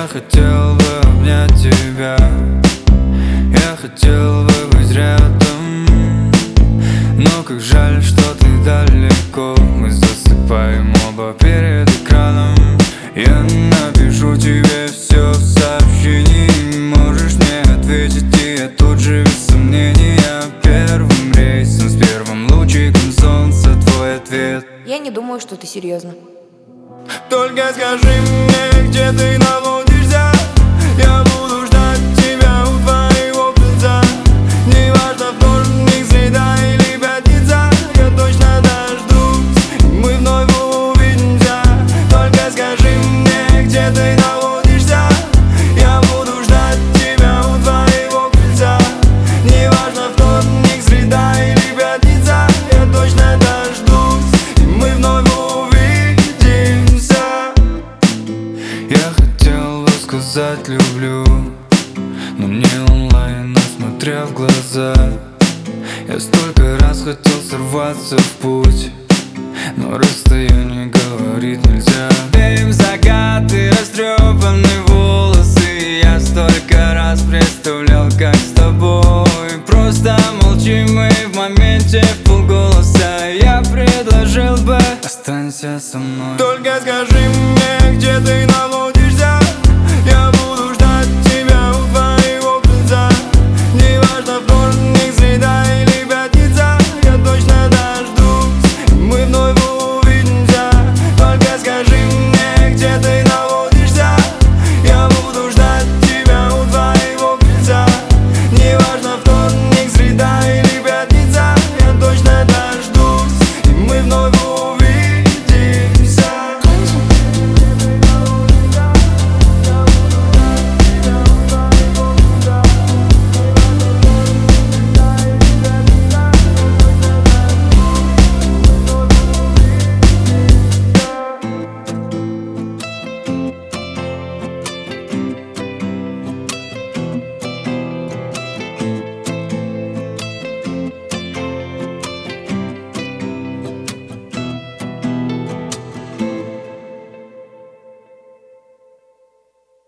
Я хотел бы обнять тебя, я хотел бы быть рядом, но как жаль, что ты далеко. Мы засыпаем оба перед экраном. Я напишу тебе все в сообщении, можешь мне ответить, и я тут же без сомнения. Первым рейсом, с первым лучиком солнца твой ответ. Я не думаю, что ты серьезно. Только скажи мне, где ты находишься, я буду ждать тебя у твоего крыльца. Неважно, вторник, среда или пятница, я точно дождусь, мы вновь увидимся. Только скажи мне, где ты находишься, я буду ждать тебя у твоего крыльца. Неважно, вторник, среда или пятница, я точно дождусь, мы вновь увидимся. Я хотел бы сказать люблю, но мне онлайн, смотря в глаза. Я столько раз хотел сорваться в путь, но расстояние говорит нельзя. Верим в закат.